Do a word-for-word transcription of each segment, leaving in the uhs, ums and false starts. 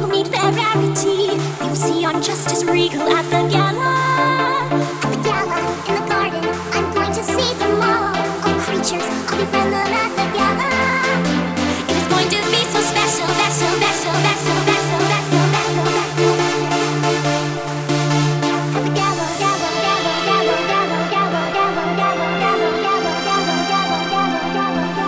meet their rarity. You'll see on Justice Regal at the gala. At the gala, in the garden, I'm going to see them all. All creatures, I'll befriend them at the gala. It is going to be so special, special, special, special, special, special, special, special. At the gala, gala, gala, gala, gala, gala, gala, gala, gala, gala, gala, gala, gala, gala, gala, gala.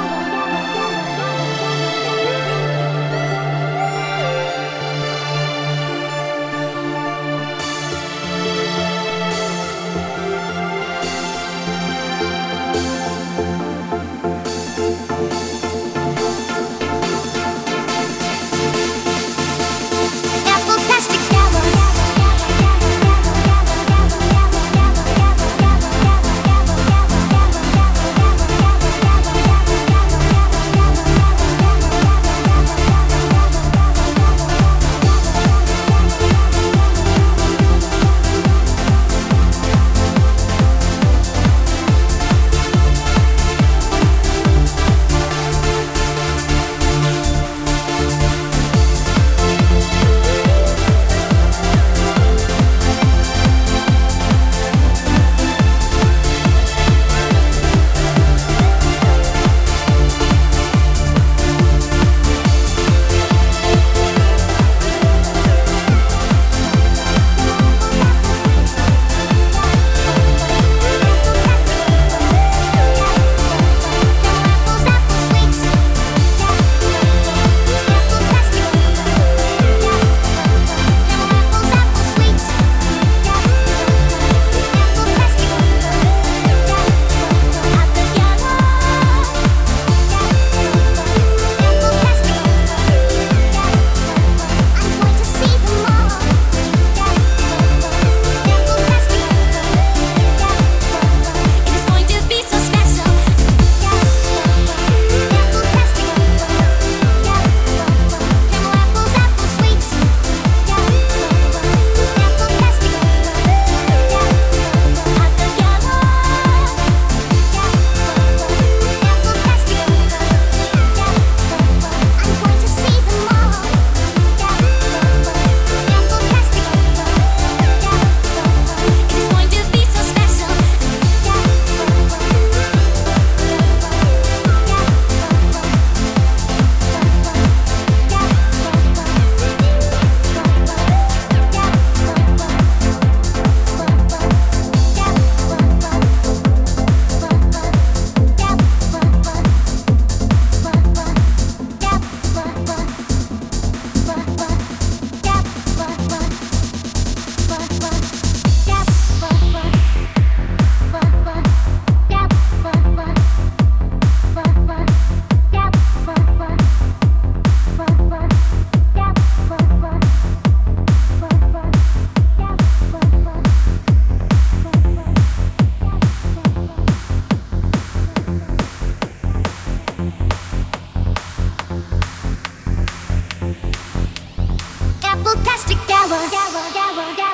Apple-tastic gala, gala, gala, gala.